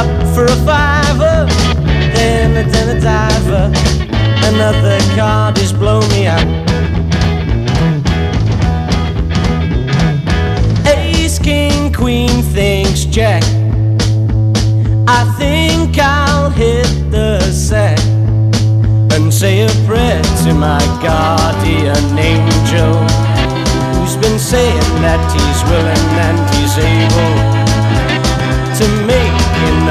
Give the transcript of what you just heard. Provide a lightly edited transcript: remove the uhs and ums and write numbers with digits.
up for a fiver, then a diver. Another card is blow me out. Ace, king, queen, thinks jack. I think I'll hit the sack and say a prayer to my guardian angel, who's been saying that he's willing and he's able to make